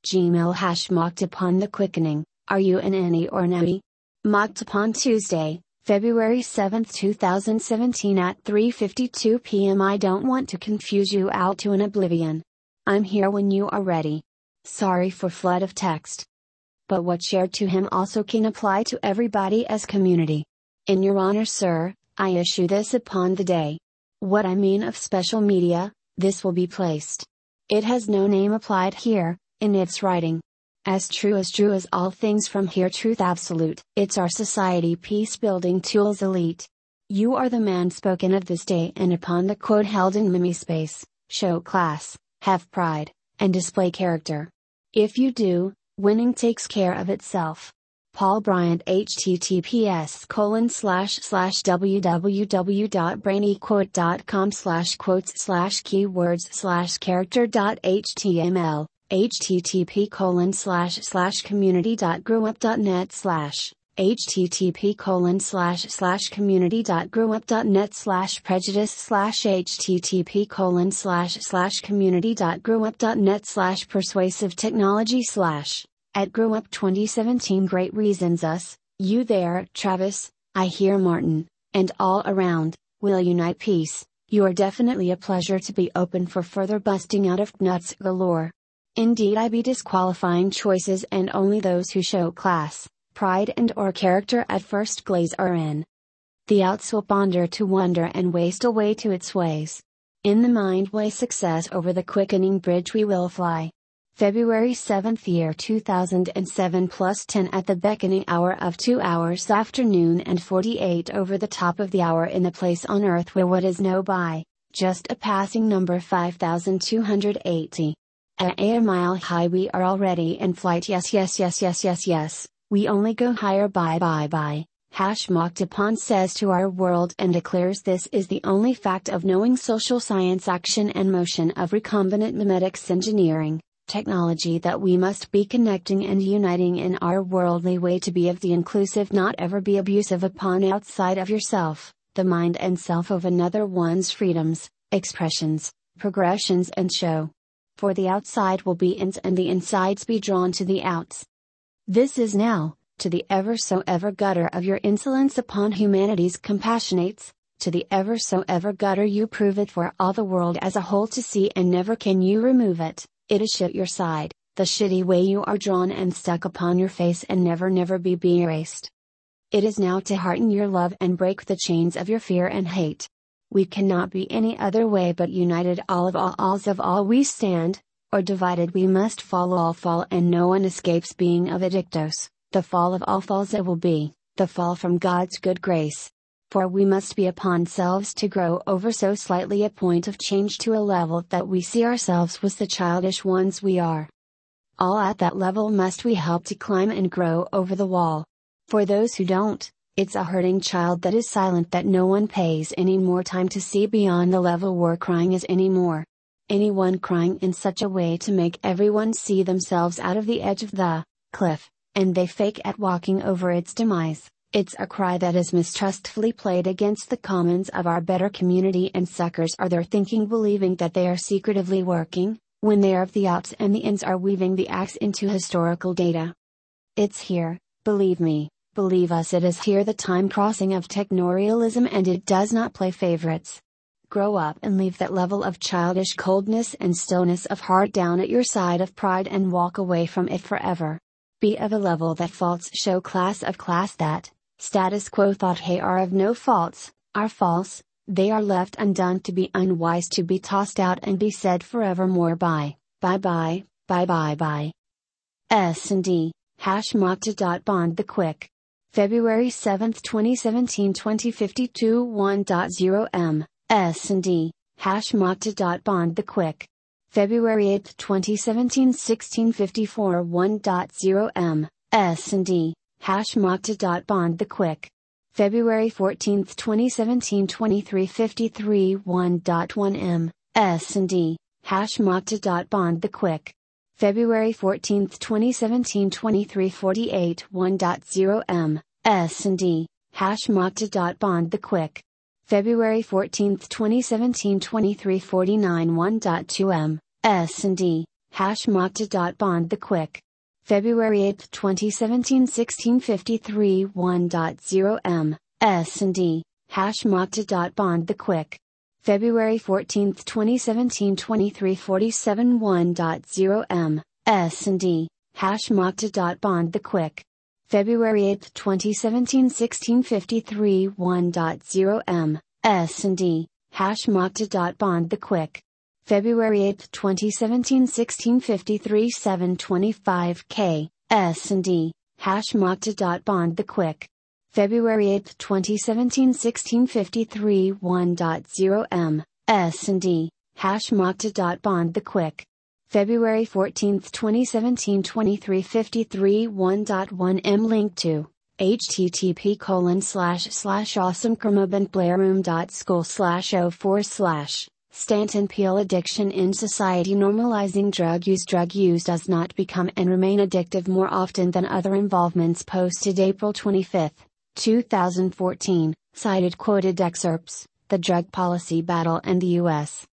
Gmail #mocked upon the quickening. Are you an any or nabby? Mocked upon Tuesday, February 7, 2017 at 3:52 p.m. I don't want to confuse you out to an oblivion. I'm here when you are ready. Sorry for flood of text. But what shared to him also can apply to everybody as community. In your honor, sir, I issue this upon the day. What I mean of special media, this will be placed. It has no name applied here, in its writing. As true as all things from here, truth absolute. It's our society peace building tools elite. You are the man spoken of this day and upon the quote held in Mimi space. Show class, have pride, and display character. If you do, winning takes care of itself. Paul Bryant https://www.brainyquote.com/quotes/keywords/character.html http://community.growup.net http://community.growup.net/prejudice/http://community.growup.net/persuasive technology/ At Grow Up 2017 Great Reasons Us, you there, Travis, I hear Martin, and all around, will unite peace. You are definitely a pleasure to be open for further busting out of nuts galore. Indeed, I be disqualifying choices, and only those who show class, pride and or character at first glaze are in. The outs will ponder to wonder and waste away to its ways. In the mind way success over the quickening bridge we will fly. February 7th year 2007 +10 at the beckoning hour of 2 hours afternoon and 48 over the top of the hour in the place on earth where what is no by, just a passing number 5280. At a mile high we are already in flight, yes, we only go higher, bye. #mocked upon says to our world and declares this is the only fact of knowing social science action and motion of recombinant mimetics engineering, technology that we must be connecting and uniting in our worldly way to be of the inclusive, not ever be abusive upon outside of yourself, the mind and self of another one's freedoms, expressions, progressions and show. For the outside will be ins and the insides be drawn to the outs. This is now, to the ever so ever gutter of your insolence upon humanity's compassionates, to the ever so ever gutter you prove it for all the world as a whole to see, and never can you remove it. It is shit your side, the shitty way you are drawn and stuck upon your face and never be erased. It is now to hearten your love and break the chains of your fear and hate. We cannot be any other way but united, all of all we stand, or divided we must all fall, and no one escapes being of addictos. The fall of all falls it will be, the fall from God's good grace. For we must be upon selves to grow over so slightly a point of change to a level that we see ourselves was the childish ones we are. All at that level must we help to climb and grow over the wall. For those who don't, it's a hurting child that is silent that no one pays any more time to see beyond the level where crying is anymore. Anyone crying in such a way to make everyone see themselves out of the edge of the cliff, and they fake at walking over its demise. It's a cry that is mistrustfully played against the commons of our better community, and suckers are there thinking, believing that they are secretively working, when they are of the outs and the ins are weaving the axe into historical data. It's here, believe me, believe us, it is here the time crossing of technorealism, and it does not play favorites. Grow up and leave that level of childish coldness and stillness of heart down at your side of pride and walk away from it forever. Be of a level that faults show class of class that, status quo thought hey are of no faults, are false, they are left undone to be unwise, to be tossed out and be said forevermore bye. S&D, #mocked.bond the quick. February 7, 2017 2052 1.0 m, S&D, #mocked.bond the quick. February 8, 2017 1654 1.0 m, S&D, #mocked.bond the quick. February 14, 2017 2353 1.1 m, S&D, #mocked.bond the quick. February 14, 2017 2348 1.0 m, S&D, #mocked.bond the quick. February 14, 2017 2349 1.2 m, S&D, #Mocta.bond the quick. February 8, 2017 1653 1.0 m, S&D, #Mocta.bond the quick. February 14, 2017 2347 1.0 m, S&D, #Mocta.bond the quick. February 8, 2017 1653 1.0 m, S&D, #Mocta.bond the quick. February 8, 2017 1653 725 K, S&D, #Mocta.bond the quick. February 8, 2017 1653 1.0 m, S&D, #Mocta.bond the quick. February 14, 2017 2353 1.1 m link to http://awesomechromobandplayroom.school/04/ Stanton Peele Addiction in Society Normalizing Drug use does not become and remain addictive more often than other involvements. Posted April 25, 2014, cited quoted excerpts, The Drug Policy Battle in the U.S.